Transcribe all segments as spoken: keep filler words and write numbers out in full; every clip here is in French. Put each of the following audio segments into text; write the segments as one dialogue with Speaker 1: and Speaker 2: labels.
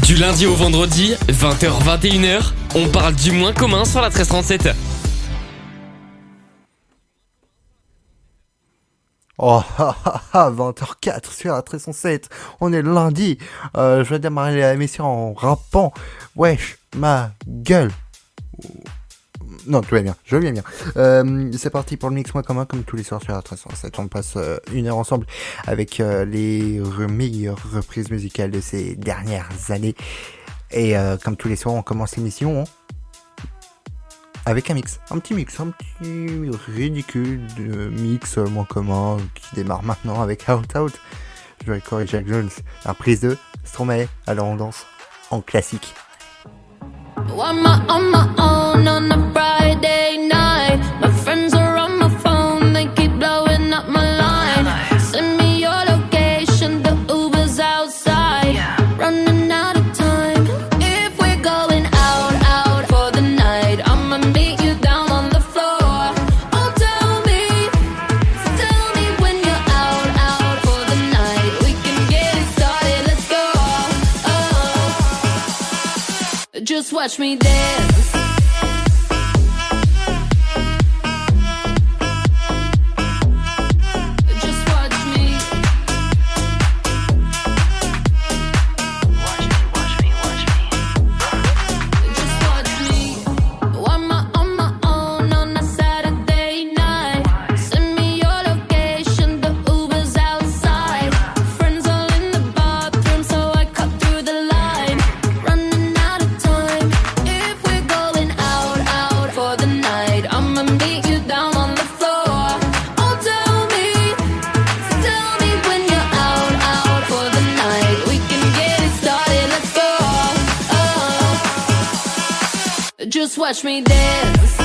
Speaker 1: Du lundi au vendredi, vingt heures vingt et une heures, on parle du moins commun sur la treize trente-sept.
Speaker 2: Oh, ah, ah, ah, vingt heures quatre sur la treize cent sept, on est lundi, euh, je vais démarrer l'émission en rappant, wesh, ma gueule. Non, tout va bien, je vais bien. Euh, c'est parti pour le mix moins commun comme tous les soirs sur la treize cent sept. On passe euh, une heure ensemble avec euh, les re- meilleures reprises musicales de ces dernières années. Et euh, comme tous les soirs, on commence l'émission hein, avec un mix, un petit mix, un petit ridicule de mix euh, moins commun qui démarre maintenant avec Out Out. Je vais corriger Jack Jones, la prise de Stromae. Alors on danse en classique.
Speaker 3: On my, on my own on a Friday night. My friends are on my phone, they keep blowing up my line. Send me your location, the Uber's outside. Running out of time. If we're going out, out for the night, I'ma meet you down on the floor. Oh, tell me, tell me when you're out, out for the night. We can get it started, let's go. Oh, just watch me dance. Just watch me dance.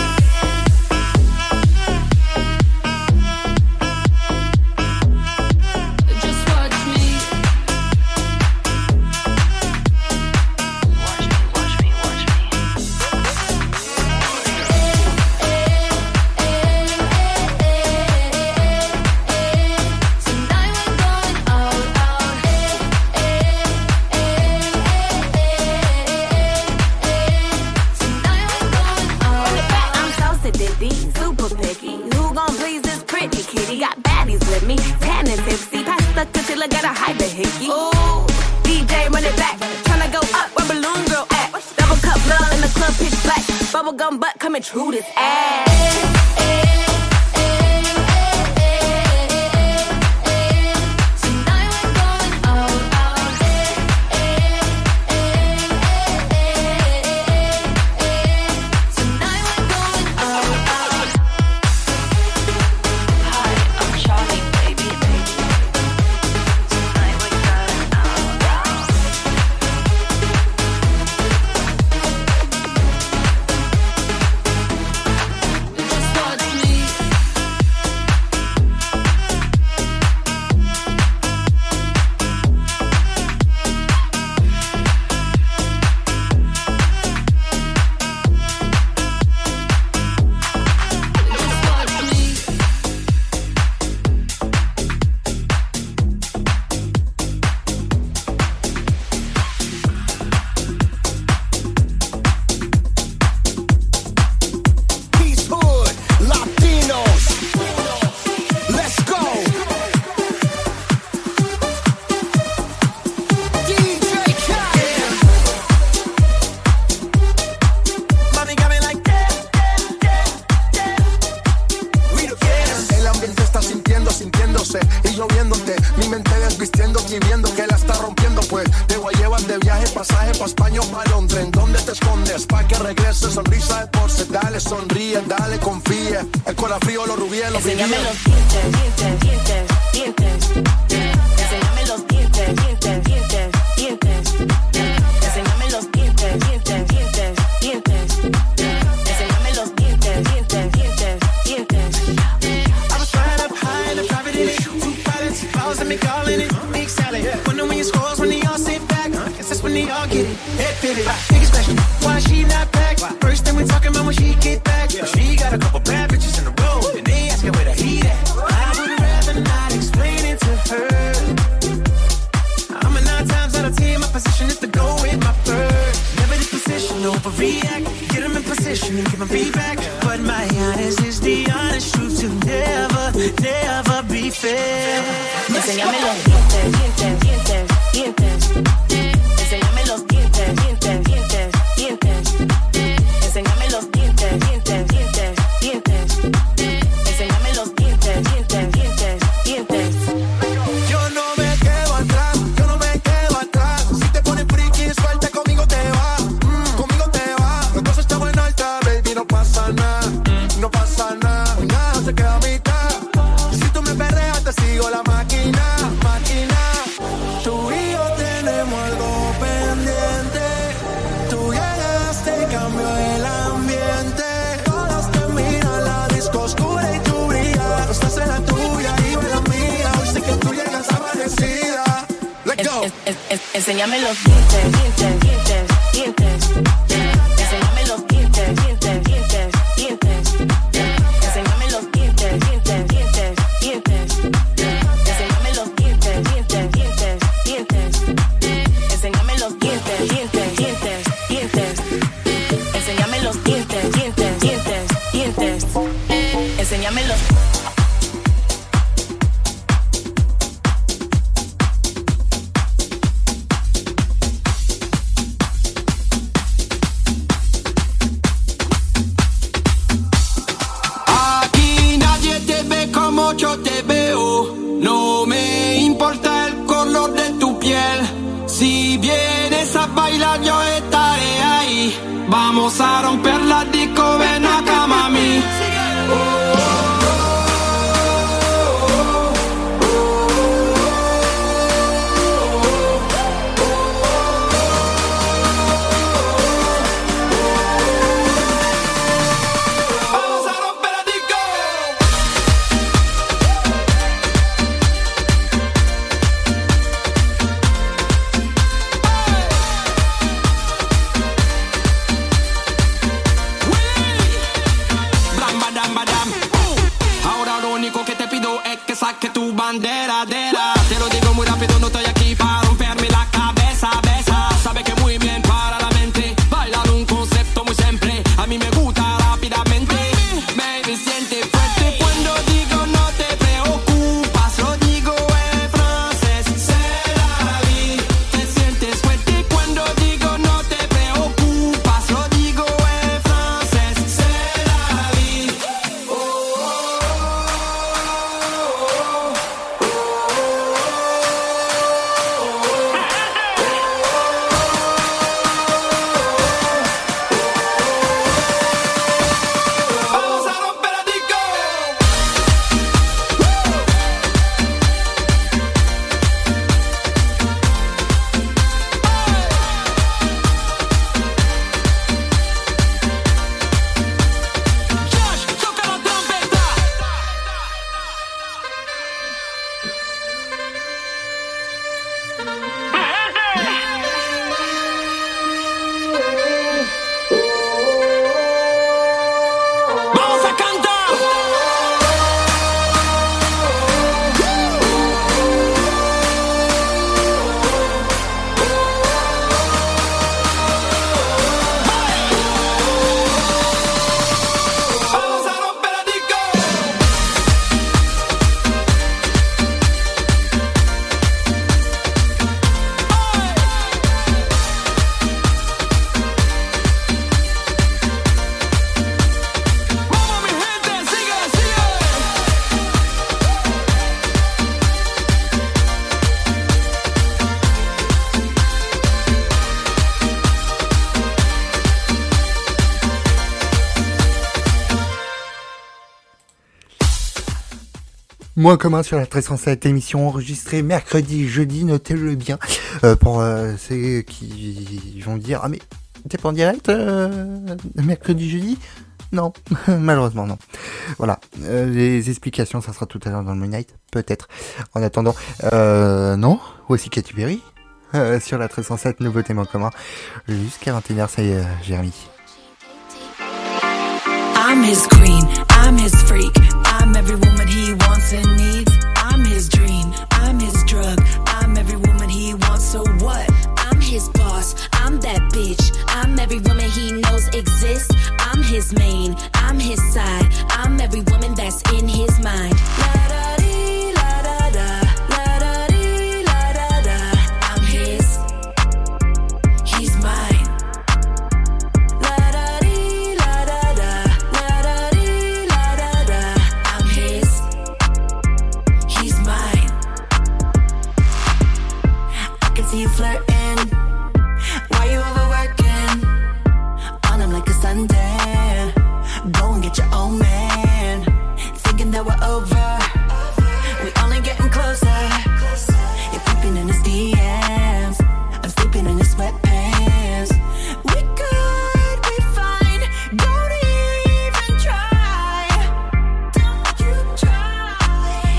Speaker 3: Just watch me. Watch me, watch me, watch me. Tonight we're going out, out. Super picky, who gon' please this pretty kitty? Got baddies with me, tan and tipsy. Pass the tortilla, got a hyper hickey. Ooh, D J run it back, tryna go up where Balloon Girl at. Double cup love in the club, pitch black. Bubblegum butt coming true this ass. Why she not back? First thing we talking about when she get back. She got a couple bad bitches in the room, and they asking where the heat at. I would rather not explain it to her. I'm a nine times out of ten, my position is to go with my
Speaker 4: react, get them in position and give them feedback. But my honest is the honest truth to never, never be fair.
Speaker 5: Enséñame los dientes, dientes, dientes, dientes. Enséñame los dientes, dientes, dientes, dientes. Enséñame los dientes, dientes, dientes, dientes. Enséñame los dientes, dientes, dientes, dientes.
Speaker 4: Yo no me quedo atrás, yo no me quedo atrás. Si te pones friki, suelta, conmigo te va, mm, conmigo te va. La cosa está buena alta, baby, no pasa nada, no pasa nada, nada se queda a mitad. Si tú me perreas, te sigo la máquina, máquina. Tú y yo tenemos algo pendiente. Tú llegaste y cambió el ambiente. Todos te miran, la disco oscura y tú brillas. No estás en la tuya y yo en la mía. Hoy sé que tú llegas amanecida. Let's go.
Speaker 5: Es, es, es, enséñame los dientes, dientes, dientes, dientes. Enséñame los dientes, dientes, dientes, dientes. Enséñame los dientes, dientes, dientes, dientes. Enséñame los dientes, dientes, dientes, dientes. Enséñame los dientes, dientes, dientes, dientes. Enséñame los dientes, dientes, dientes, dientes. Enséñame los
Speaker 4: Aquí nadie te ve como yo te veo. No me importa el color de tu piel. Si vienes a bailar yo estaré ahí. Vamos a romper la disco, ven acá mami. Vamos a romper la disco. Blam, badam, badam. Ahora lo único que te pido es que saque tu bandera, dera. Te lo digo muy rápido, no estoy aquí para romperme la cabeza, besa. Sabe que muy bien para la mente. Bailar un concepto muy simple. A mí me gusta rápidamente. Baby, siente fuerte cuando digo no te preocupas. Lo digo en francés, c'est la vie. Te sientes fuerte cuando digo no te preocupas. Lo digo en francés, c'est la vie. Vamos a romper la disco. Josh, toca la trompeta. Vamos a cantar. Vamos a romper la disco. Vamos mi gente, sigue, sigue.
Speaker 2: Moins commun sur la treize cent sept, émission enregistrée mercredi, jeudi, notez-le bien. Euh, pour euh, ceux qui vont dire, ah mais t'es pas en direct euh, mercredi, jeudi? Non, malheureusement non. Voilà, euh, les explications, ça sera tout à l'heure dans le Midnight, peut-être. En attendant, euh, non, voici Katy Perry, euh, sur la treize cent sept, nouveauté moins commun, jusqu'à vingt et une heures, ça y est, Jérémy.
Speaker 6: I'm his queen, I'm his freak, I'm every woman he wants and needs. I'm his dream, I'm his drug, I'm every woman he wants, so what?
Speaker 3: I'm his boss, I'm that bitch. I'm every woman he knows
Speaker 6: see you flirting. Why you overworking? On him like a Sunday. Go and get your own man. Thinking that we're over. We only getting closer. You're peeping in his D Ms. I'm sleeping in his sweatpants. We could be fine. Don't even try. Don't you try.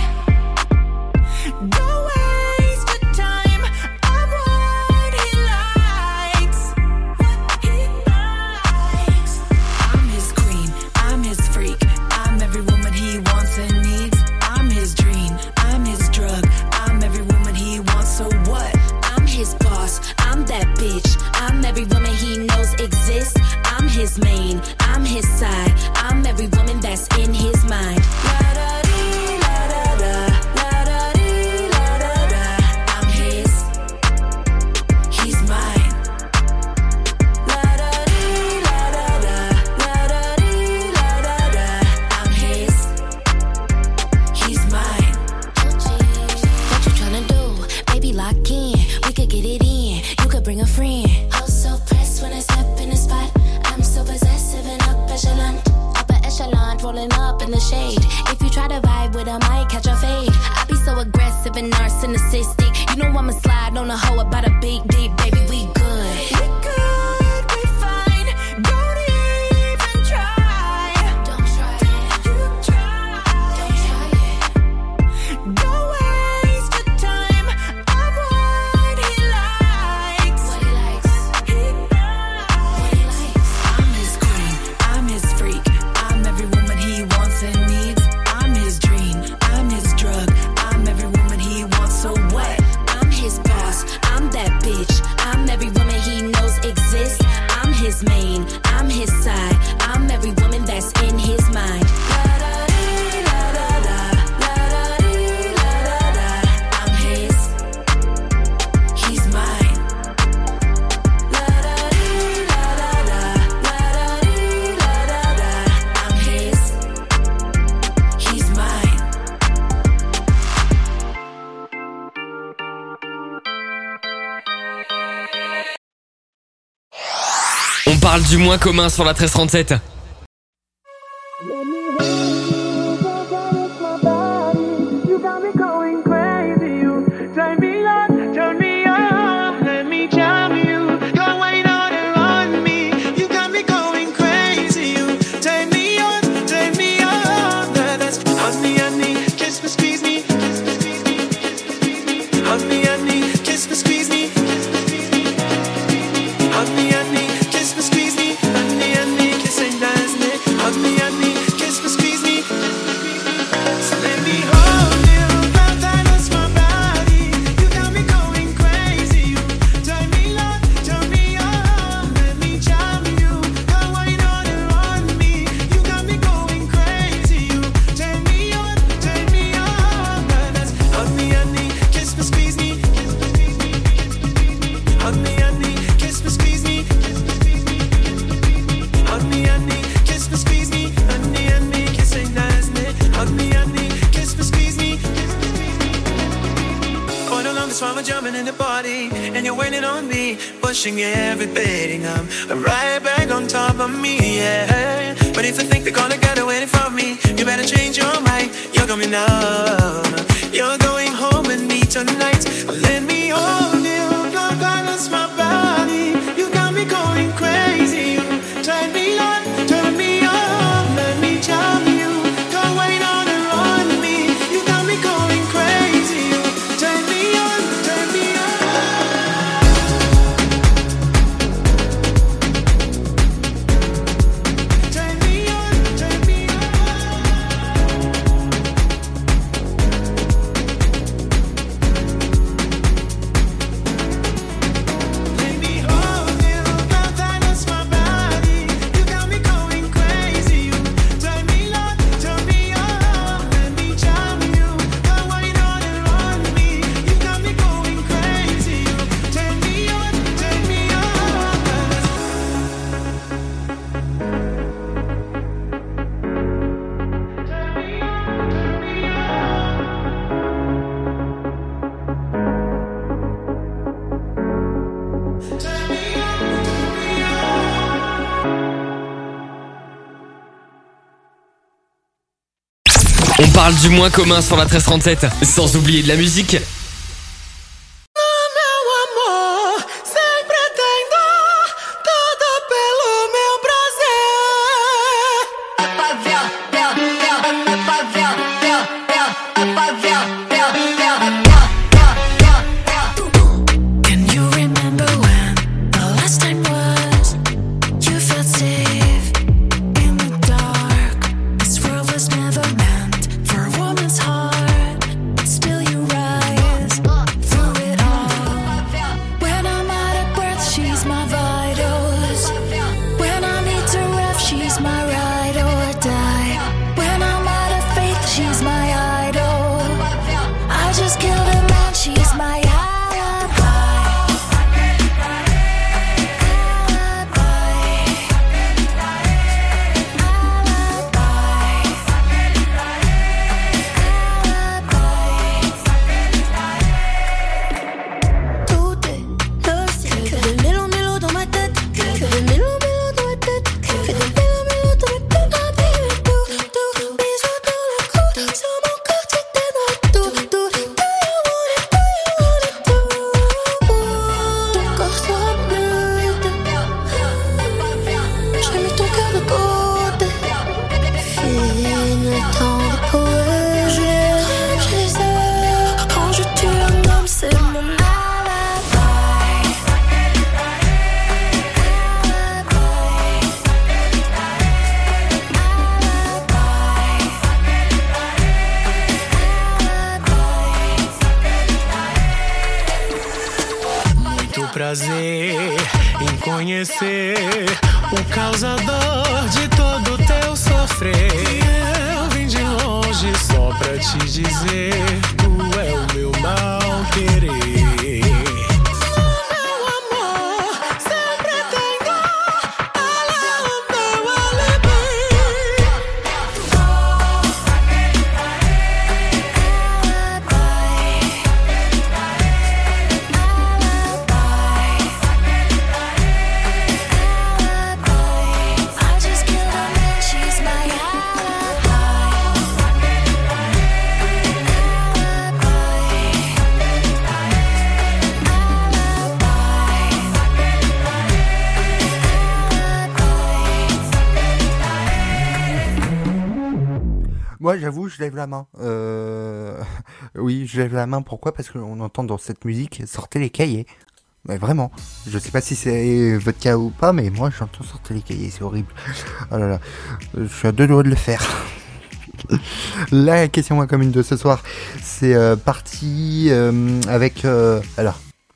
Speaker 6: Don't waste your time. I'm what he likes. What he likes. I'm his queen. I'm his freak. I'm every woman he wants and needs. I'm his dream. I'm his drug. I'm every woman he wants. So what? I'm his boss. I'm that bitch. I'm every woman he knows exists. I'm his main. I'm his side. I'm every woman that's in his mind. La da dee, la da da, la da dee, la da da. I'm his. He's mine. La da dee, la da da, la da dee, la da da. I'm his. He's mine.
Speaker 3: What you tryna do? Baby, lock in. We could get it in. You could bring a friend. Oh, so pressed when I step in the spot. I'm so possessive and up echelon. Upper echelon, rolling up in the shade. If you try to vibe with, I might catch a fade. I be so aggressive and narcissistic. You know I'ma slide on a hoe about a big deep, baby, we good.
Speaker 6: We could be fine. Don't even try.
Speaker 3: Don't try it.
Speaker 6: You try.
Speaker 3: Don't try it.
Speaker 6: Don't waste your time. I'm what he likes.
Speaker 3: What he likes.
Speaker 6: He
Speaker 3: What he
Speaker 6: likes.
Speaker 3: likes.
Speaker 6: I'm his queen. I'm his freak. I'm every woman he wants and needs. I'm his dream. I'm his drug. I'm every woman he wants. So what?
Speaker 3: I'm his boss. I'm that bitch. I'm every woman he knows exists. I'm his main. I'm his side. I'm every woman that's in his mind.
Speaker 6: La da dee, la da da, la da dee, la da da.
Speaker 3: I'm his.
Speaker 6: He's mine. La da dee, la da da, la da dee, la da da.
Speaker 3: I'm his.
Speaker 6: He's mine.
Speaker 1: On parle du moins commun sur la treize trente-sept.
Speaker 4: You got me going crazy. You turn me on, turn me on. Let me jam you. Go wine on and on me. You got me going crazy. You turn me on, turn me on. That's honey, honey, kiss me, squeeze me, kiss me, squeeze me, kiss me, squeeze me. Honey, honey, kiss me, squeeze me, kiss me, squeeze me. Honey, honey, kiss me, squeeze me. Honey, honey, kiss ain't dancing. Honey, honey, kiss me, squeeze me. So let me hold you, baptize my body. You got me going crazy. You turn me on, turn me on. Let me jam you, go wine on and on me. You got me going crazy. You turn me on, turn me on. That's honey, honey, kiss me, squeeze me, kiss me, squeeze me, kiss me, squeeze me. Honey, honey, kiss me, squeeze me, kiss me, squeeze me, kiss me, squeeze me. Honey, honey, kiss me, squeeze me. Honey, honey, kiss ain't dancing. Honey, honey, kiss me, squeeze me, kiss me, squeeze me. Going along this while we're jumping in the party, and you're waiting on me, pushing everything. I'm, I'm right back on top of me, yeah. But if you think they're gonna get away from me, you better change your mind. You're coming now. You're going home with me tonight. Let me hold you, go balance my body. You got me going crazy. You turn me on, turn me on. Let me jam you, go wait on and on me. You got me going crazy. You turn me on, turn me on. Turn me on, turn me on.
Speaker 1: parle du moins commun sur la treize trente-sept, sans oublier de la musique.
Speaker 4: Meu amor, sempre tem dor, tudo pelo meu
Speaker 6: Can you remember when the last time was you felt safe in the dark? This world was never meant for a woman's heart, but still you rise through it all. When I'm out of breath, she's my vitals. When I need to rest, she's my ride or die. When I'm out of faith, she's my idol. I just killed a man, she's my alibi. Tout est lost, que des mélos mélos dans ma tête, que des mélos mélos dans ma tête, que des mélos mélos dans ma tête. Ah baby, tout, tout, bisous dans le cou, sur mon corps tu t'es dans tout, tout. Do you want it, do you want it, do? Ton corps sera bleu, j'ai mis ton cœur de côté. Fini le temps de poser, je les ai. Quand je tue un homme, c'est mon alibi.
Speaker 4: Muito prazer em conhecer o causador de todo teu sofrer. Eu vim de longe só pra te dizer, tu é o meu mal querer. Meu amor, sempre tem dor, ela é o meu alibi.
Speaker 6: I just killed a man, she's my
Speaker 2: Moi, j'avoue, je lève la main. Euh... Oui, je lève la main. Pourquoi ? Parce qu'on entend dans cette musique sortez les cahiers. Mais vraiment, je sais pas si c'est votre cas ou pas, mais moi j'entends sortir les cahiers, c'est horrible. Oh là là, je suis à deux doigts de le faire. La question moins commune de ce soir, c'est euh, parti euh, avec... Euh, alors,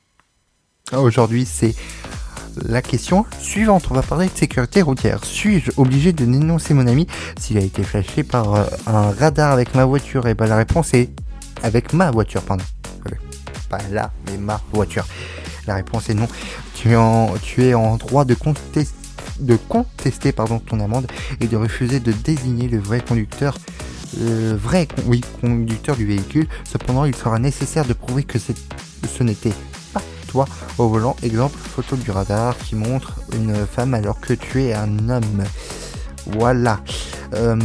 Speaker 2: aujourd'hui c'est la question suivante, on va parler de sécurité routière. Suis-je obligé de dénoncer mon ami s'il a été flashé par euh, un radar avec ma voiture ? Et ben la réponse est avec ma voiture, pardon. Euh, pas là, mais ma voiture. La réponse est non. Tu es en, tu es en droit de contester, de contester pardon, ton amende et de refuser de désigner le vrai conducteur, le vrai oui, conducteur du véhicule. Cependant, il sera nécessaire de prouver que c'est, ce n'était pas toi au volant. Exemple, photo du radar qui montre une femme alors que tu es un homme. Voilà. Euh,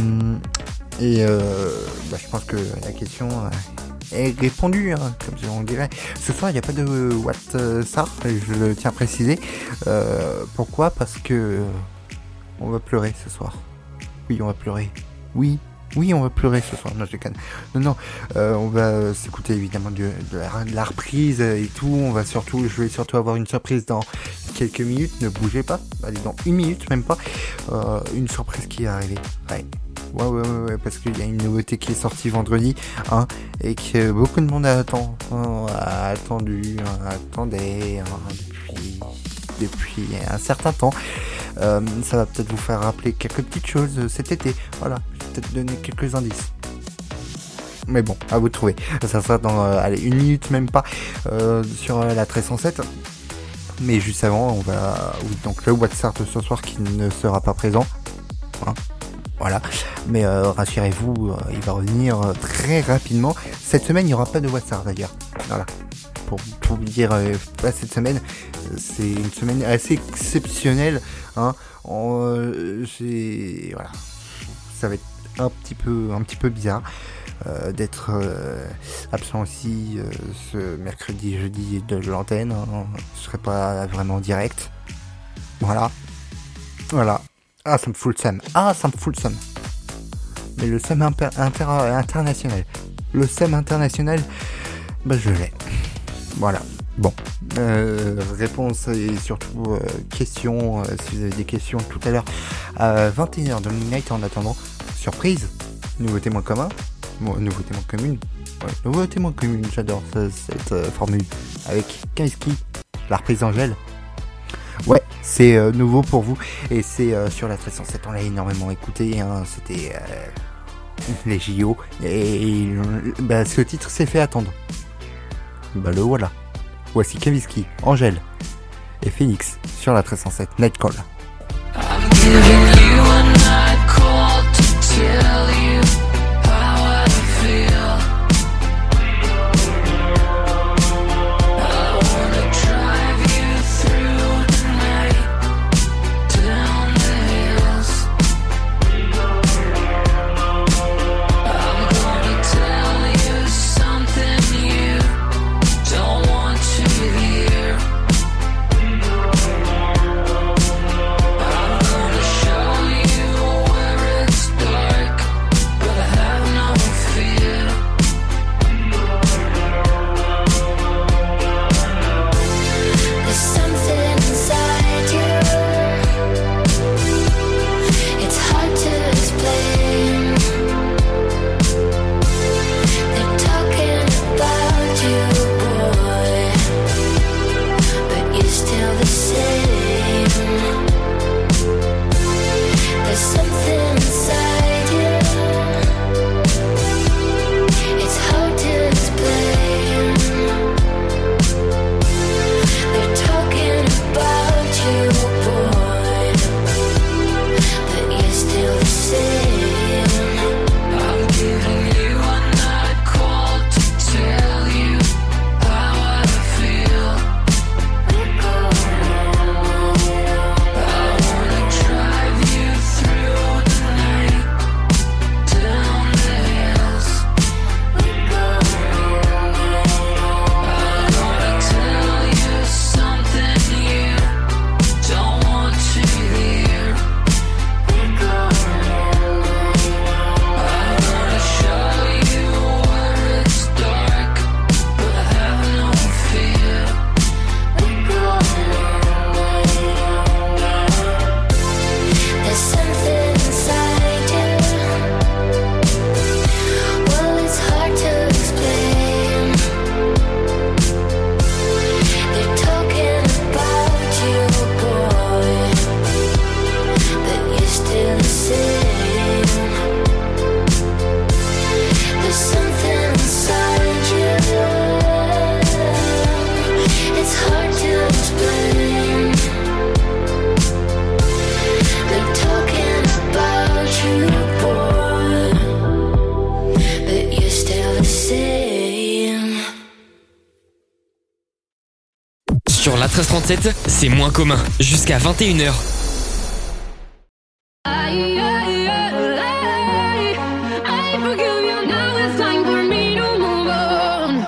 Speaker 2: et euh, bah, je pense que la question... Euh, est répondu, hein, comme on dirait. Ce soir, il n'y a pas de WhatsApp, je le tiens à préciser. Euh, pourquoi ? Parce que euh, on va pleurer ce soir. Oui, on va pleurer. Oui, oui, on va pleurer ce soir. Non, je déconne. Non, non, euh, on va s'écouter évidemment de, de, la, de la reprise et tout. On va surtout, je vais surtout avoir une surprise dans quelques minutes. Ne bougez pas. Allez, dans une minute, même pas. Euh, une surprise qui est arrivée. Ouais. Ouais, ouais, ouais, ouais, parce qu'il y a une nouveauté qui est sortie vendredi, hein, et que beaucoup de monde attend, hein, a attendu, hein, attendait, hein, depuis, depuis un certain temps. Euh, ça va peut-être vous faire rappeler quelques petites choses cet été. Voilà, je vais peut-être donner quelques indices. Mais bon, à vous de trouver. Ça sera dans, euh, allez, une minute même pas, euh, sur euh, la treize cent sept. Mais juste avant, on va, oui, donc le WhatsApp de ce soir qui ne sera pas présent, hein. Voilà, mais euh, rassurez-vous, euh, il va revenir euh, très rapidement. Cette semaine, il n'y aura pas de WhatsApp d'ailleurs. Voilà, pour, pour vous dire, euh, pas cette semaine, c'est une semaine assez exceptionnelle. Hein. En, euh, j'ai, voilà, ça va être un petit peu, un petit peu bizarre. euh, d'être euh, absent aussi euh, ce mercredi, jeudi de l'antenne. Hein. Je serai pas vraiment direct. Voilà. Voilà. Ah, ça me fout le seum. Ah, ça me fout le seum. Mais le seum imper- inter- international. Le seum international, bah je l'ai. Voilà. Bon. Euh, réponse et surtout euh, questions. Euh, si vous avez des questions tout à l'heure à vingt et une heures de Midnight. En attendant, surprise. Nouveau témoin commun. Bon, nouveau témoin commune. Ouais, nouveau témoin commune. J'adore ça, cette euh, formule. Avec Kaiski, la reprise d'Angèle. Ouais, c'est euh, nouveau pour vous. Et c'est euh, sur la treize cent sept. On l'a énormément écouté. Hein, c'était euh, les J O. Et, et bah, ce titre s'est fait attendre. Bah le voilà. Voici Kaviski, Angèle et Phoenix sur la treize cent sept. Nightcall.
Speaker 6: I'm giving you a night call to tell you how I feel. I wanna drive you through the night, down the hills. I'm gonna tell you something you don't want to hear. I'm gonna show you where it's dark, but I have no fear.
Speaker 3: There's something inside you. It's hard to explain. They're talking about you, boy, but you're still the same. There's something inside you. It's hard to explain. They're talking about you, boy, but you're still the same.
Speaker 6: I'm giving you a night call to tell you how I feel. I wanna drive you through the night, down the hills. I'm gonna tell you something you don't want to hear. I'm gonna show you where it's dark, but I have no fear.
Speaker 3: There's something inside you. Well, it's hard to explain. They're talking about you, boy, but you're still the same. There's something inside you. It's hard to explain. They're talking about you, boy, but you're still the same.
Speaker 1: Sur la treize trente-sept, c'est moins commun. Jusqu'à vingt et une heures.
Speaker 3: I, I, I, I forgive you now. It's time for me to move on.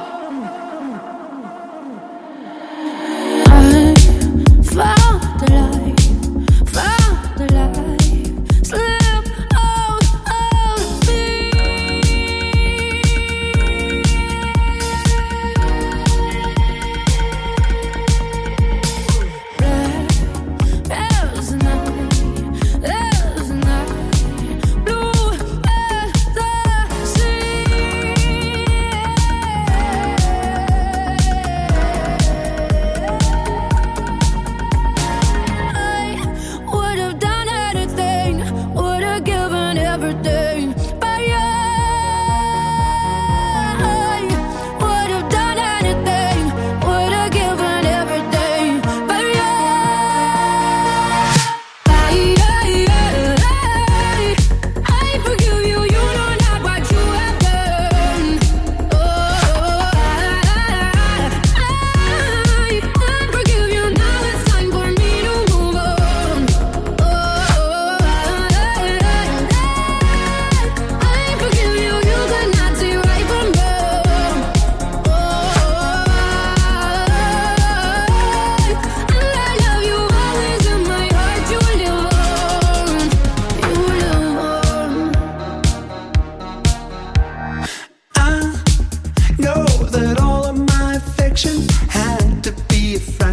Speaker 3: I found the light, found the light, slip out of me. Black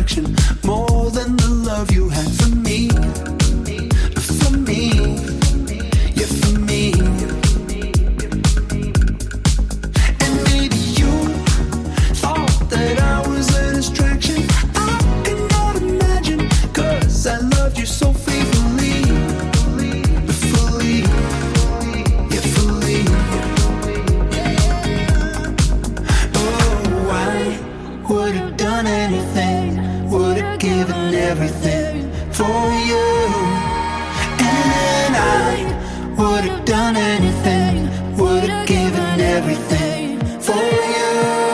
Speaker 4: attraction, more than the love you had for me. For me, yeah, for me. And maybe you thought that I was a distraction. I cannot imagine, cause I loved you so faithfully. Fully, yeah, fully. Oh, I would've done anything, would've given everything for you. And I would've done anything, would've given everything for you.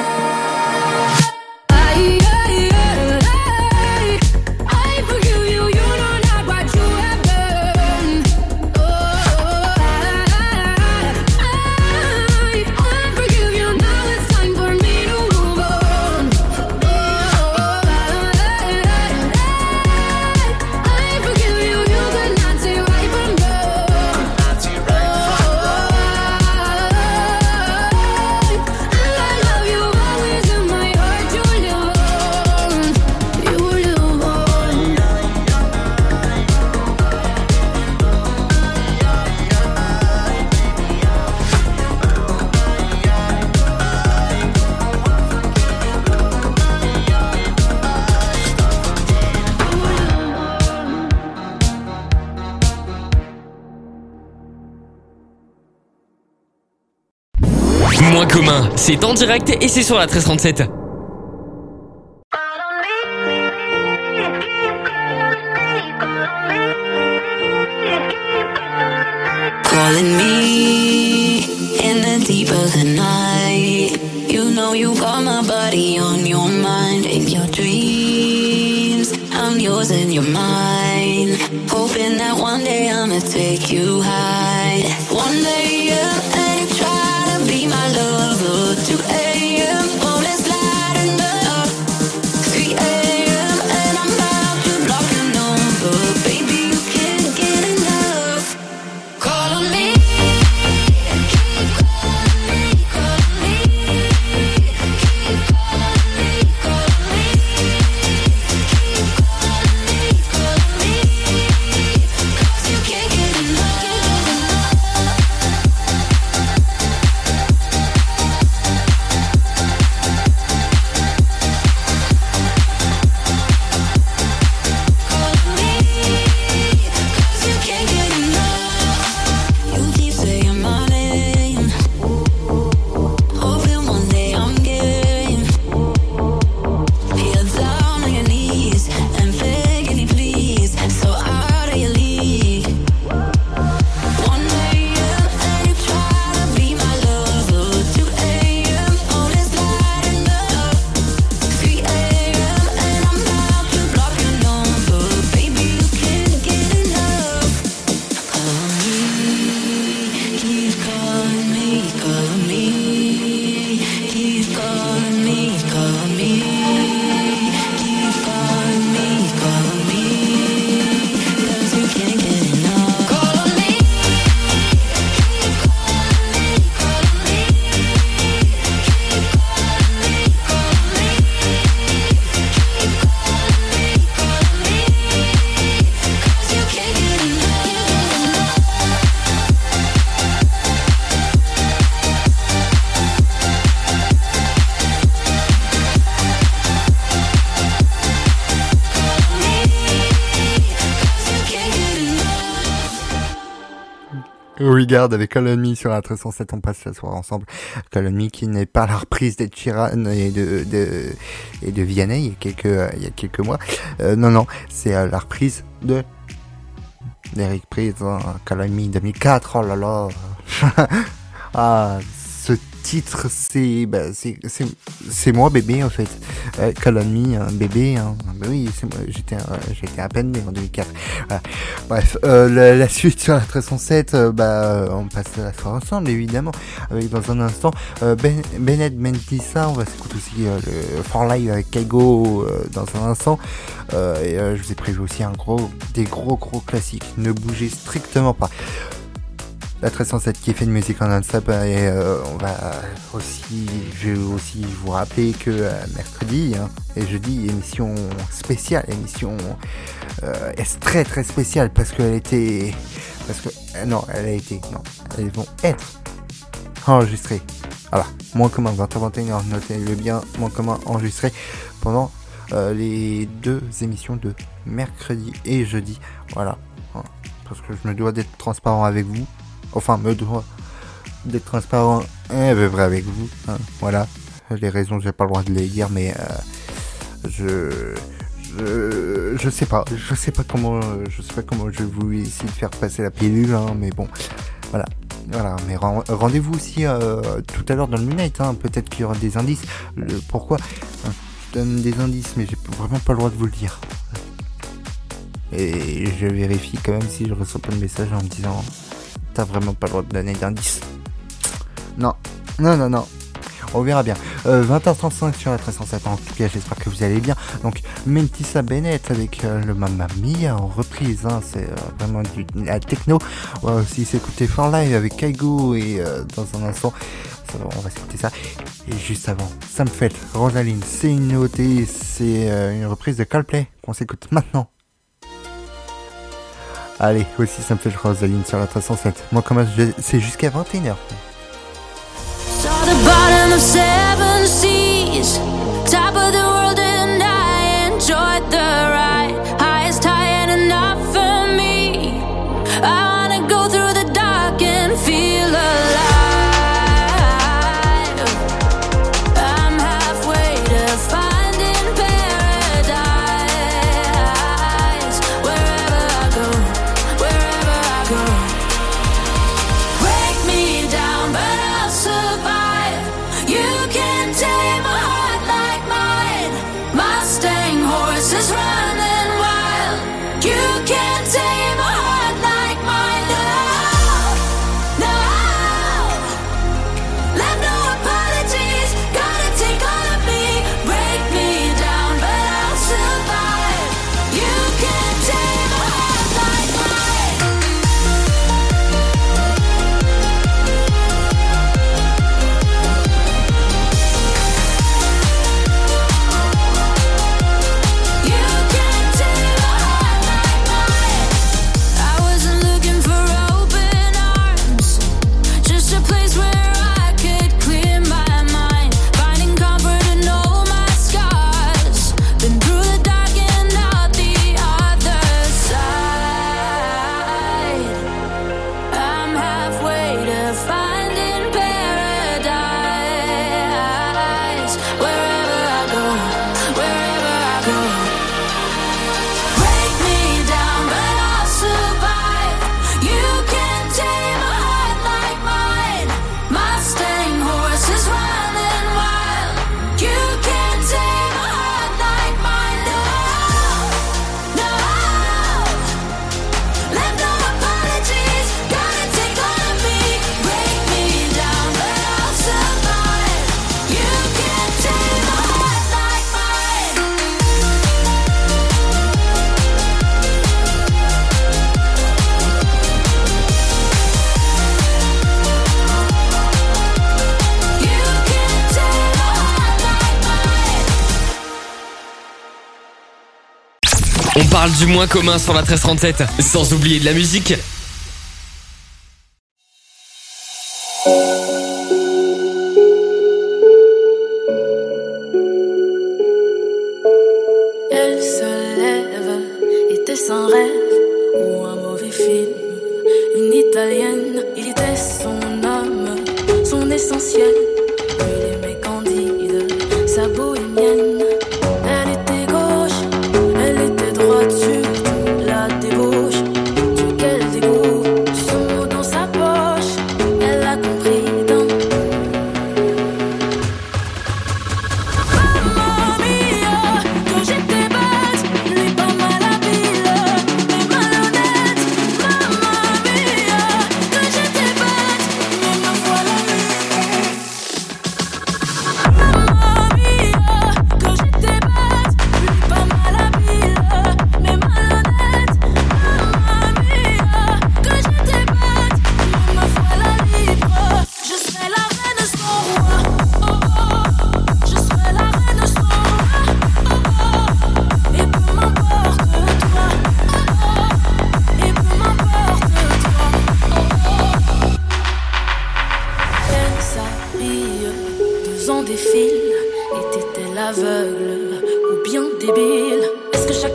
Speaker 3: I, I, I, I forgive you, you know not what you have done. Oh, I, I, I forgive you, now it's time for me to move on. Oh, I, I forgive you, you cannot say right from wrong. I love you always in my heart, you live on, you live on.
Speaker 1: Moins commun, c'est en direct et c'est sur la treize trente-sept.
Speaker 6: Calling me in the deep of the night. You know you got my body on your mind. In your dreams, I'm yours and you're mine. Hoping that one day I'ma take you high. One day, yeah, and you try to be my lover. two a.m. phone is lighting up. three a.m. and I'm about to block your number. Baby, you can't get enough. Call on me, keep calling me, calling me, keep calling me, calling me, keep calling me, calling me, 'cause you can't get enough. Calling me, 'cause you can't get enough. You keep saying my name, hoping one day I'm game. Feel down on your knees and begging you please, so out of your league. One day, yeah, and you try to be my lover. two a.m. phone is lighting up. three a.m. and I'm about to block your number. Baby, you can't get enough. Call me, keep calling me, call me, keep calling me, call me, keep calling me, call me, 'cause you can't get enough. Call on me, keep calling me, call me, keep calling me, call me, keep calling me, call me, 'cause you can't get enough.
Speaker 2: Regarde avec Call on Me sur la treize cent sept, on passe la soirée ensemble. Call on Me qui n'est pas la reprise d'Ed Sheeran et de, de, et de Vianney il y a quelques, euh, il y a quelques mois. Euh, non, non, c'est euh, la reprise de d'Eric Prydz, hein, Call on Me deux mille quatre, oh là là. Ah, ce titre, c'est, bah, c'est, c'est, c'est moi bébé en fait. Euh, Call on Me, un bébé, hein. Bah oui, c'est moi, j'étais, euh, j'étais à peine né en deux mille quatre. Voilà. Bref, euh, la, la suite sur la treize cent sept, euh, bah, on passe la soirée ensemble évidemment. Avec dans un instant euh, ben, Bennett Mentissa, on va s'écouter aussi euh, le For Live avec Kaigo euh, dans un instant. Euh, et euh, je vous ai prévu aussi un gros, des gros gros classiques. Ne bougez strictement pas. la treize cent sept qui fait de musique en non-stop. Et euh, on va aussi, je vais aussi vous rappeler que euh, mercredi hein, et jeudi, émission spéciale, émission euh, est très très spéciale parce qu'elle était, parce que euh, non, elle a été, non, elles vont être enregistrées. Voilà, moins commun, vingt heures vingt et une heures, notez-le bien, moins commun enregistré pendant euh, les deux émissions de mercredi et jeudi. Voilà, voilà, parce que je me dois d'être transparent avec vous. Enfin, me dois d'être transparent et vrai avec vous. Hein, voilà, les raisons, j'ai pas le droit de les dire, mais euh, je, je, je sais pas, je sais pas comment, je sais pas comment je vais vous essayer de faire passer la pilule, hein, mais bon, voilà. Voilà, mais rendez-vous aussi euh, tout à l'heure dans le Moonlight, hein, peut-être qu'il y aura des indices. Le, pourquoi hein, je donne des indices, mais j'ai vraiment pas le droit de vous le dire. Et je vérifie quand même si je reçois pas de message en me disant t'as vraiment pas le droit de donner d'indices. Non, non, non, non. On verra bien. Euh, vingt heures trente-cinq sur la treize cent sept. En tout cas, j'espère que vous allez bien. Donc, Mentissa Bennett avec euh, le Mamma Mia en reprise. Hein, c'est euh, vraiment du la techno. On va aussi s'écouter For Live avec Kaigo. Et euh, dans un instant, ça, on va s'écouter ça. Et juste avant, Sam Fett, Rosaline, c'est une nouveauté. C'est euh, une reprise de Coldplay qu'on s'écoute maintenant. Allez, aussi Sam Fett, Rosaline sur la treize cent sept. Moi, comme c'est jusqu'à vingt et une heures.
Speaker 3: Saw the bottom of seven seas, top of the world, and I enjoyed the ride. Highest high and enough for me. I wanna go through the dark and feel alive. I'm halfway to finding paradise. Wherever I go, wherever I go. Break me down, but I'll survive. You can tame a heart like mine. Mustang horses running wild. You can tame a heart like mine. No, no. Left no apologies. Gotta take all of me. Break me down, but I'll survive. You can tame a heart like mine. You can tame a heart like mine. I wasn't looking for open arms, just a place where I could clear my mind. Finding comfort in all my scars. Been through the dark and out the other side. I'm halfway to finding paradise. Wherever I go, wherever I go. Break me down, but I'll survive. You can tame a heart like mine. Mustang horses running wild. You can tame a heart like mine. No, no. Left no apologies. Gotta take all of me. Break me down, but I'll survive. You can tame a heart like mine. You can tame a heart like mine.
Speaker 1: On parle du moins commun sur la treize trente-sept, sans oublier de la musique.
Speaker 6: Elle se lève, était sans rêve ou un mauvais film. Une italienne, il était son homme, son essentiel. Il aimait Candide, sa bohémienne. Elle était gauche, elle était droite, surtout la débauche. Dieu, quel dégoût, son mot dans sa poche. Elle a compris d'un Mamma mia, que j'étais bête, lui pas mal habile, mais malhonnête. Mamma mia, que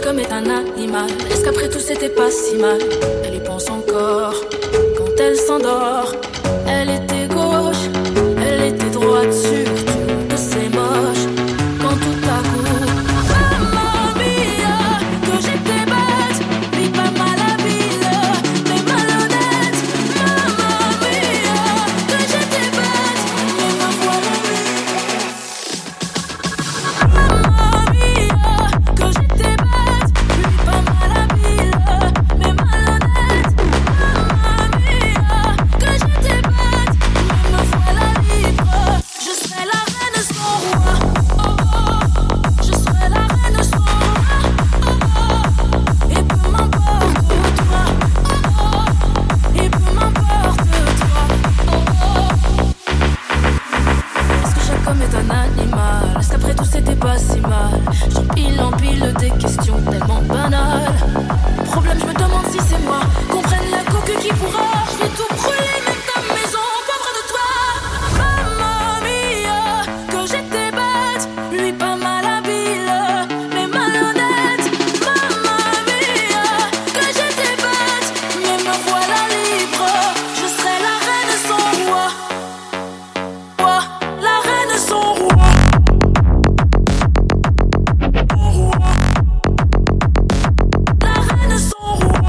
Speaker 6: comme est un animal. Est-ce qu'après tout c'était pas si mal? Elle y pense encore quand elle s'endort. Elle était gauche, elle était droite, surtout que c'est moche. Quand tout à coup, mamma mia, que j'étais bête, puis pas malhabile, mais malhonnête. Mamma mia, que j'étais bête, mais me voilà libre. Mamma mia, que j'étais bête, puis pas malhabile, mais malhonnête. Mamma mia, que j'étais bête, mais me voilà libre. Je serai la reine sans roi. Oh oh, je serai la reine sans roi. Oh oh, et peu m'importe toi. Oh oh, et peu m'importe toi. Oh oh. Est-ce que chaque homme est un animal? Est-ce qu'après tout c'était pas si mal? J'empile, empile des questions tellement banales. Problème, je me demande si c'est moi. Qu'on prenne la coque qui pourra. Je vais tout brûler, même ta maison, pauvre de toi. Mamma mia, que j'étais bête, lui pas malhabile, mais malhonnête. Mamma mia, que j'étais bête, mais me voilà libre. Je serai la reine sans roi. Roi, la reine sans roi. Roi, la reine sans roi.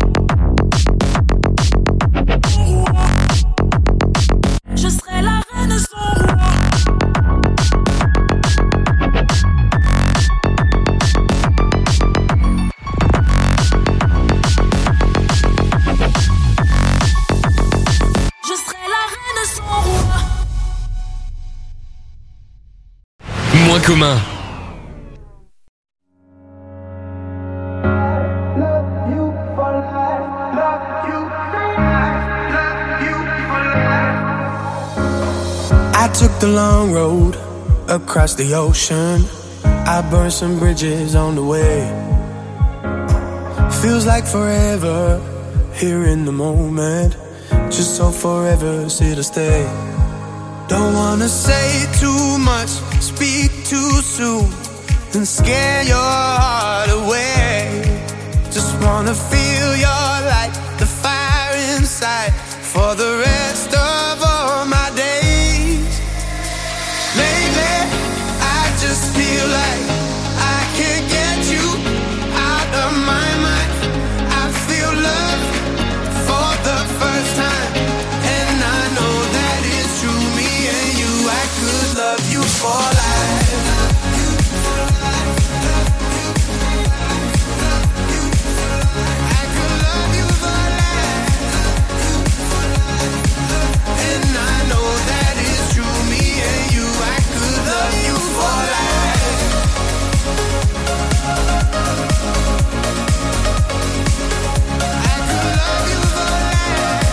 Speaker 6: Roi, je serai la reine sans roi. Je serai la reine sans roi.
Speaker 1: Moins commun.
Speaker 4: I took the long road across the ocean. I burned some bridges on the way. Feels like forever here in the moment. Just so forever here to stay. Don't wanna say too much, speak too soon, and scare your heart away. Just wanna feel your light, the fire inside, for the rest of all my days. Lately, I just feel like I can't get you out of my mind. I feel love for the first time, and I know that it's true. Me and you, I could love you for life. I could love you for life. And I know that it's true. Me and you, I could love you for life. I could love you for life.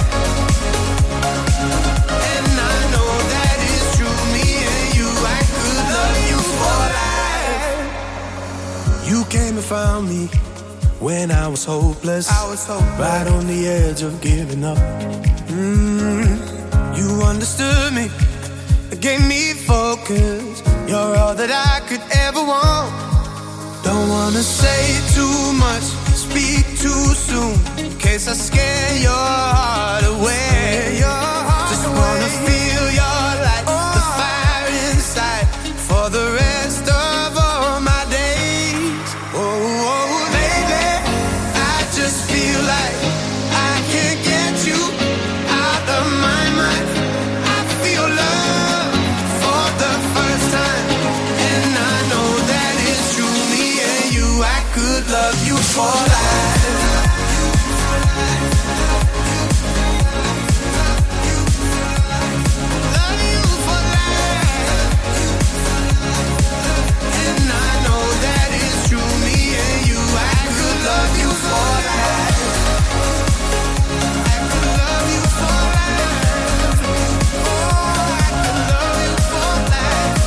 Speaker 4: And I know that it's true. Me and you, I could love you for life. You came and found me when I was hopeless. I was hopeless. Right on the edge of giving up. Mm, you understood me, gave me focus. You're all that I could ever want. Don't wanna say too much, speak too soon, in case I scare your heart away. Just wanna feel your light, the fire inside, for the rest of all my days. Oh, oh, baby, I just feel like I can't get you out of my mind. I feel love for the first time, and I know that it's true. Me and you, I could love you for life. Love you for life. And I know that it's true. Me and you, I could love you for life. I could love you for life. Oh, I could love you for life.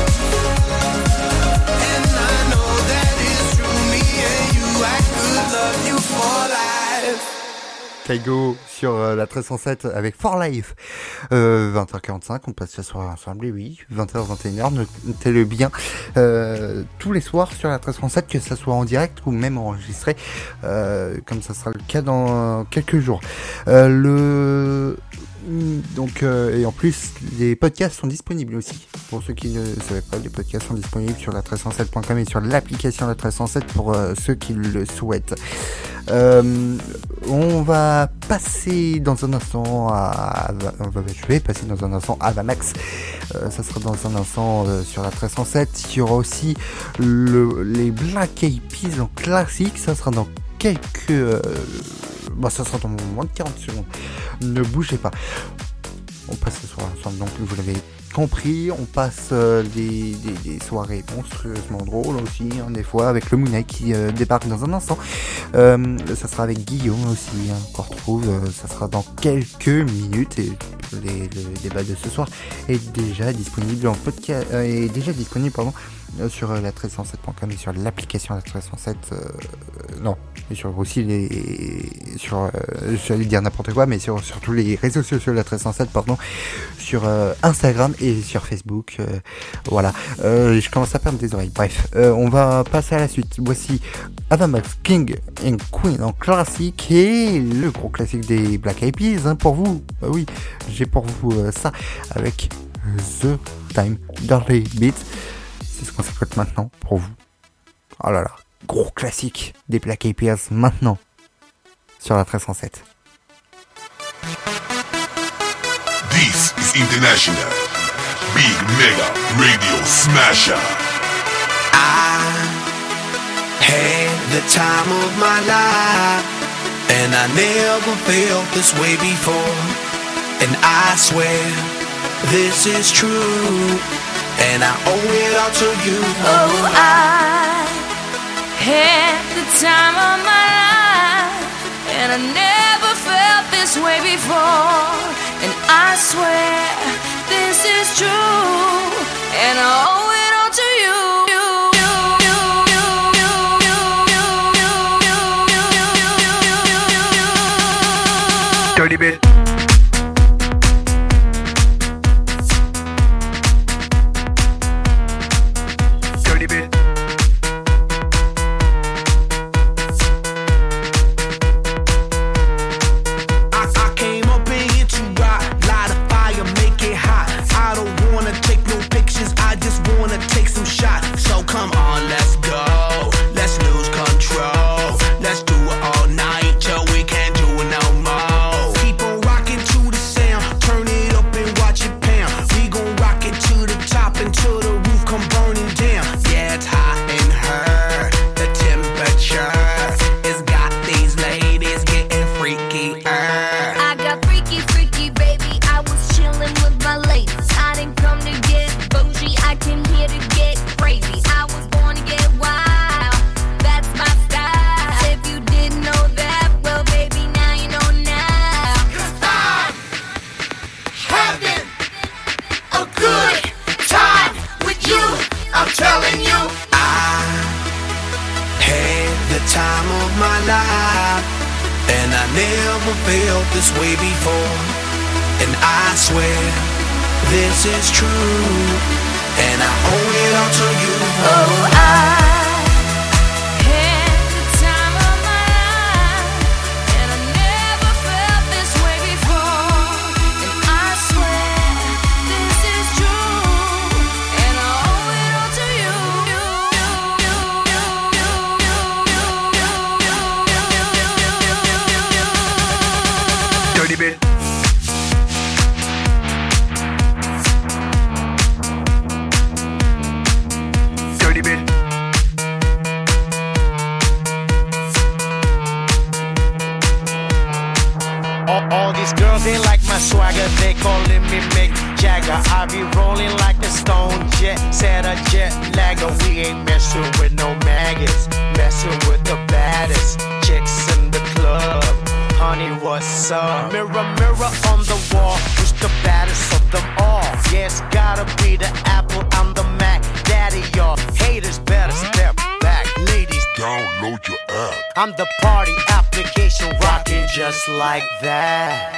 Speaker 4: And I know that it's true. Me and you, I could love
Speaker 2: Kaigo sur euh, la treize cent sept avec For Life. Euh, vingt heures quarante-cinq, on passe ce soir ensemble, et oui, vingt heures, vingt et une heures, notez-le bien. Euh, tous les soirs sur la treize cent sept, que ça soit en direct ou même enregistré, euh, comme ça sera le cas dans quelques jours. Euh, le... Donc, euh, et en plus, les podcasts sont disponibles aussi. Pour ceux qui ne savaient pas, les podcasts sont disponibles sur la treize cent sept point com et sur l'application la treize cent sept pour euh, ceux qui le souhaitent. Euh, on va passer dans un instant à, on va, je vais passer dans un instant à Avamax. Euh, ça sera dans un instant euh, sur la treize cent sept. Il y aura aussi le, les Black Eyed Peas en classique. Ça sera dans quelques, euh, bah, ça sera dans moins de quarante secondes. Ne bougez pas. On passe ce soir ensemble, donc vous l'avez compris, on passe euh, des, des, des soirées monstrueusement drôles aussi, hein, des fois, avec le Mounet qui euh, débarque dans un instant. Euh, ça sera avec Guillaume aussi, hein, qu'on retrouve, euh, ça sera dans quelques minutes, et les, le débat de ce soir est déjà disponible en podcast, euh, est déjà disponible, pardon, euh, sur euh, la treize cent sept point com et sur l'application la treize cent sept, euh, non, et sur aussi les, sur, euh, je vais dire n'importe quoi, mais sur, sur tous les réseaux sociaux de la treize cent sept, pardon, sur euh, Instagram et sur Facebook, euh, voilà, euh, je commence à perdre des oreilles, bref, euh, on va passer à la suite. Voici Avamax, King and Queen en classique, et le gros classique des Black Eyed Peas, hein, pour vous, bah oui, j'ai pour vous euh, ça, avec The Time Dirty Beat, c'est ce qu'on s'écoute maintenant, pour vous, oh là là, gros classique des Black Eyed Peas, maintenant, sur la treize cent sept.
Speaker 7: This is International Big Mega Radio Smasher.
Speaker 8: I had the time of my life, and I never felt this way before. And I swear this is true, and I owe it all to you.
Speaker 6: Oh, I had the time of my life, and I never felt this way before. And I swear this is true, and I owe it all to you.
Speaker 8: Dirty bit. Dirty bit. I, I came up in here to rock, light a fire, make it hot. I don't wanna take no pictures, I just wanna take some shots. So come on, let's go, let's lose control. Let's do it all night till we can't do it no more. Keep on rocking to the sound, turn it up and watch it pound. We gon' rock it to the top until the roof come burning down. Yeah, it's hot in her, the temperature has got these ladies getting freaky.
Speaker 3: I got freaky, freaky, baby. I was chillin' with my ladies. I didn't come to get bougie, I came here to get crazy. I was born to get wild, that's my style. If you didn't know that, well, baby, now you know now.
Speaker 4: Cause I'm having a good time with you. I'm telling you.
Speaker 8: I had the time of my life, and I never felt this way before. And I swear this is true, and I owe it all to you.
Speaker 6: Oh, I had the time of my life, and I never felt this way before. And I swear this is true, and I owe it all to you.
Speaker 8: Dirty bit. Dirty bit.
Speaker 9: All, all these girls, they like my swagger, they calling me Mick Jagger. I be rolling like a stone jet, set a jet lagger. We ain't messing with no maggots, messing with the baddest chicks in the club. Honey, what's up? Mirror, mirror on the wall, who's the baddest of them all? Yeah, it's gotta be the Apple, I'm the Mac. Daddy, y'all haters better step back. Ladies,
Speaker 7: download your app.
Speaker 9: I'm the party application rocking just like that.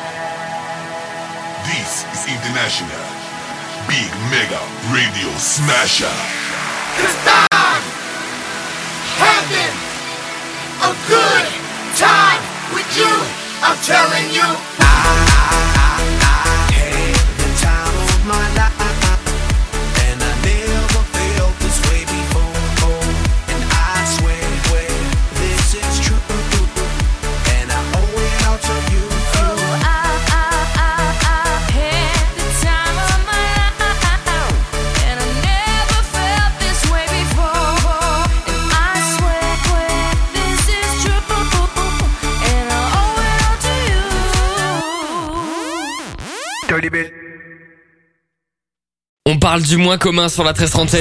Speaker 7: This is International Big Mega Radio Smasher.
Speaker 4: Cause I'm having a good time with you. I'm telling you.
Speaker 1: On parle du moins commun sur la treize trente-sept.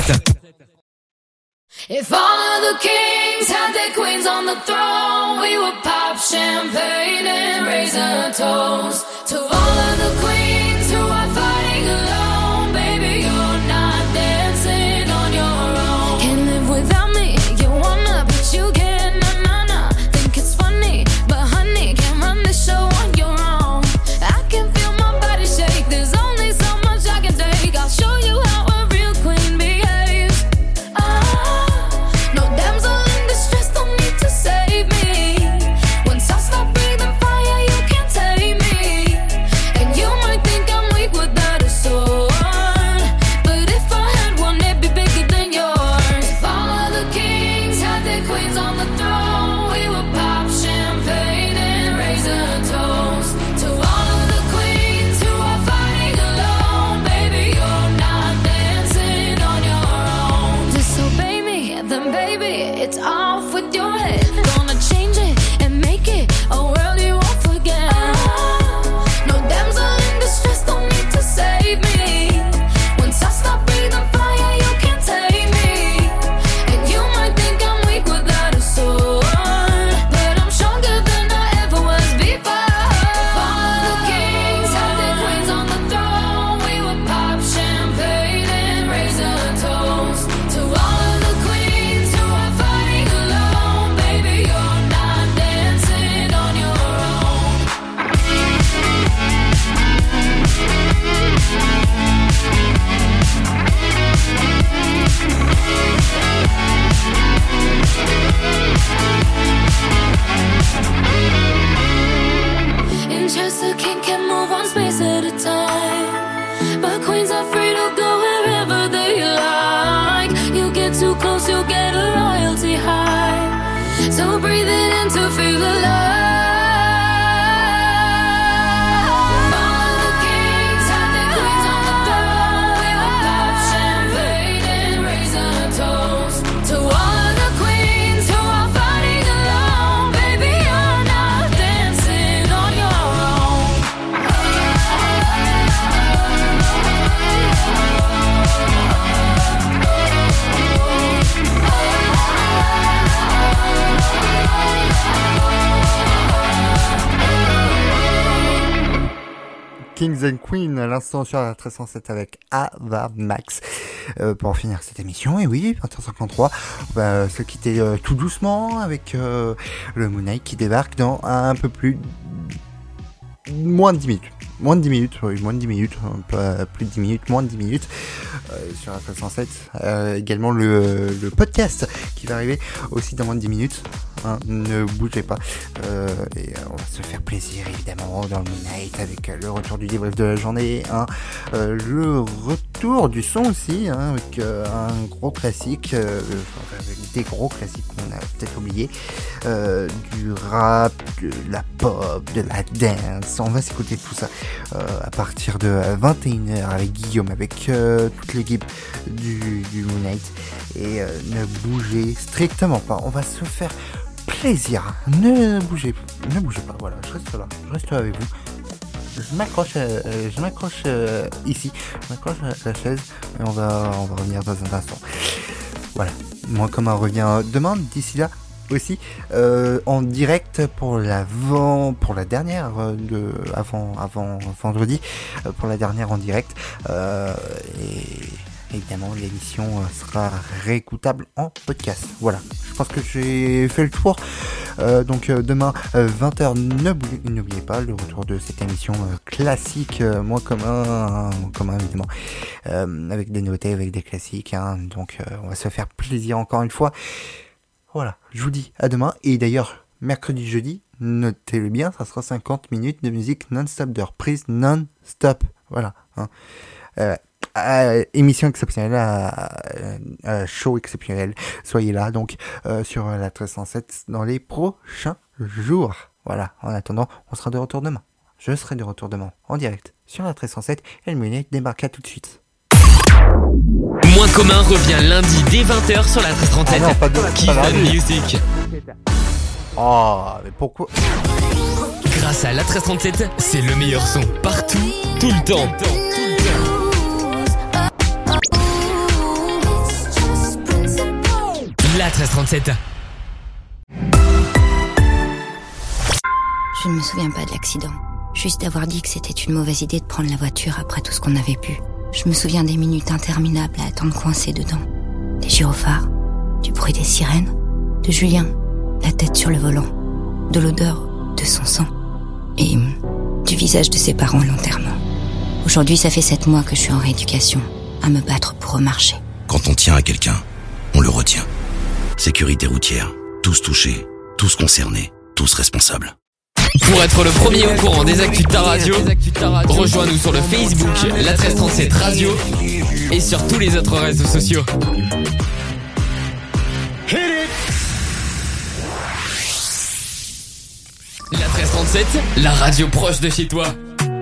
Speaker 3: If all of the kings had their queens on the throne, we would pop champagne and raise a toast to all of the queens who are fighting alone. Baby, you're not dancing on your own. Can't live without me, you wanna, but you can't. Nah, nah, nah. Think it's funny, but honey, can't run the show on your own. I can feel my body shake. There's only so much I can take. I'll show you how a real queen behaves. Ah, no damsel in distress, don't need to save me. Once I stop breathing fire, you can't tame me. And you might think I'm weak without a sword, but if I had one, it'd be bigger than yours. If all of the kings had their queens on the throne, we would pop champagne and raise a toast to all of the queens who are fighting alone. Baby, you're not dancing on your own. Disobey me, then baby, it's off with your head. Gonna change it and make it a world you won't forget. No damsel in distress, don't need to save me. Once I stop breathing fire, you can't tame me. And you might think I'm weak without a sword, but I'm stronger than I ever was before. If all of the kings had their queens on the throne, we would pop champagne and raise a toast to all of the queens who are fighting alone. Baby, you're not dancing on your own. In chess, a king can move one space at a time, but queens are free to go wherever they like. You get too close, you'll get a royalty high. So breathe it in to feel alive. All of the kings had their queens on the throne. We would pop champagne and raise a toast to all of the queens who are fighting alone. Baby, you're not dancing on your own.
Speaker 2: Kings and Queen à l'instant sur la treize cent sept avec Ava Max. Euh, pour en finir cette émission, et oui, vingt heures cinquante-trois, on va se quitter euh, tout doucement avec euh, le Moon Knight qui débarque dans un peu plus moins de dix minutes. Moins de dix minutes, oui, moins de dix minutes, pas plus de dix minutes, moins de dix minutes euh, sur la treize cent sept. Euh, également le, le podcast qui va arriver aussi dans moins de dix minutes. Hein, ne bougez pas. Euh, et euh, on va se faire plaisir évidemment dans le Midnight avec euh, le retour du débrief de la journée, hein, euh, le retour du son aussi, hein, avec euh, un gros classique, euh, avec des gros classiques qu'on a peut-être oubliés, euh, du rap, de la pop, de la dance. On va s'écouter tout ça euh, à partir de vingt et une heures avec Guillaume, avec euh, toute l'équipe du, du Midnight. Et euh, ne bougez strictement pas. On va se faire plaisir. Ne bougez, ne bougez pas. Voilà, je reste là, je reste là avec vous. Je m'accroche, euh, je m'accroche euh, ici, je m'accroche à la chaise et on va, on va revenir dans un instant. Voilà, moi comme on revient demain. D'ici là aussi euh, en direct pour l'avant, pour la dernière de avant, avant vendredi, euh, pour la dernière en direct euh, et évidemment, l'émission sera réécoutable en podcast. Voilà, je pense que j'ai fait le tour. Euh, donc euh, demain, euh, vingt heures, n'oubliez, n'oubliez pas le retour de cette émission euh, classique, euh, moins commun, hein, moins commun évidemment, euh, avec des nouveautés, avec des classiques. Hein, donc euh, on va se faire plaisir encore une fois. Voilà, je vous dis à demain. Et d'ailleurs, mercredi, jeudi, notez-le bien, ça sera cinquante minutes de musique non-stop, de reprise non-stop. Voilà. Hein. Euh, euh, émission exceptionnelle, euh, euh, show exceptionnel. Soyez là donc euh, sur la treize cent sept dans les prochains jours. Voilà. En attendant, on sera de retour demain. Je serai de retour demain en direct sur la treize cent sept et le Munich débarquera tout de suite.
Speaker 1: Moins commun revient lundi dès vingt heures sur la treize cent sept.
Speaker 2: Ah non, pas de-
Speaker 1: Kiff
Speaker 2: pas
Speaker 1: and
Speaker 2: lundi.
Speaker 1: Music.
Speaker 2: Oh, mais pourquoi?
Speaker 1: Grâce à la treize cent sept, c'est le meilleur son partout, tout le temps. La treize cent sept.
Speaker 10: Je ne me souviens pas de l'accident. Juste d'avoir dit que c'était une mauvaise idée de prendre la voiture après tout ce qu'on avait pu. Je me souviens des minutes interminables à attendre coincé dedans. Des gyrophares, du bruit des sirènes, de Julien, la tête sur le volant, de l'odeur de son sang et hum, du visage de ses parents à l'enterrement. Aujourd'hui, ça fait sept mois que je suis en rééducation, à me battre pour remarcher.
Speaker 11: Quand on tient à quelqu'un, on le retient. Sécurité routière, tous touchés, tous concernés, tous responsables.
Speaker 1: Pour être le premier au courant des actus de ta radio, rejoins-nous sur le Facebook La treize cent sept Radio et sur tous les autres réseaux sociaux. La treize cent sept, la radio proche de chez toi.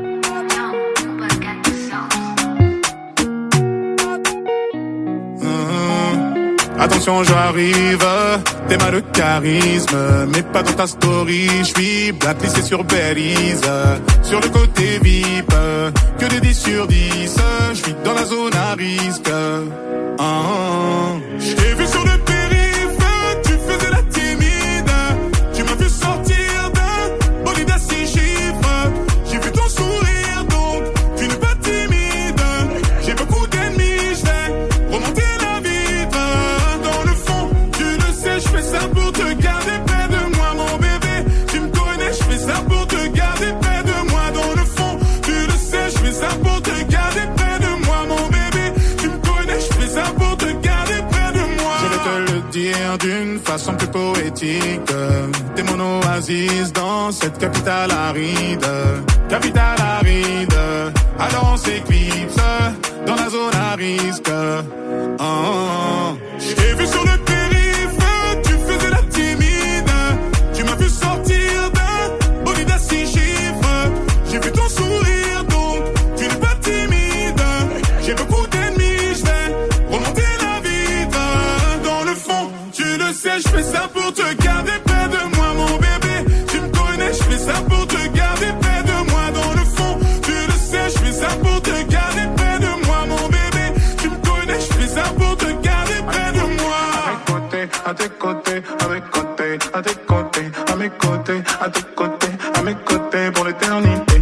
Speaker 12: Attention, j'arrive, t'es mal de charisme, mais pas dans ta story, j'suis blacklisté sur Belize, sur le côté V I P, que des dix sur dix, j'suis dans la zone à risque. Ah, j't'ai vu sur le périph', tu faisais la timide, tu m'as vu sortir d'un bolide à six chiffres, j'ai vu ton sourire donc, tu n'es pas timide, j'ai beaucoup d'ennemis, j'vais remonter la vitre. Je fais ça pour te garder près de moi, mon bébé. Tu me connais, je fais ça pour te garder près de moi. Dans le fond, tu le sais, je fais ça pour te garder près de moi, mon bébé. Tu me connais, je fais ça pour te garder près de moi. Je vais te le dire d'une façon plus poétique. T'es mon oasis dans cette capitale aride. Capitale aride. Alors on s'éclipse dans la zone à risque. Oh, oh, oh. Je t'ai vu sur le sortir d'un bolide à six chiffres. J'ai vu ton sourire donc tu n'es pas timide. J'ai beaucoup d'ennemis, je vais remonter la vitre. Dans le fond, tu le sais, je fais ça pour te garder près de moi, mon bébé. Tu me connais, je fais ça pour te garder près de moi. Dans le fond, tu le sais, je fais ça pour te garder près de moi, mon bébé. Tu me connais, je fais ça pour te garder près de moi. À tes côtés, à mes côtés, à tes côtés, à mes côtés, à tes côtés, à mes côtés pour l'éternité.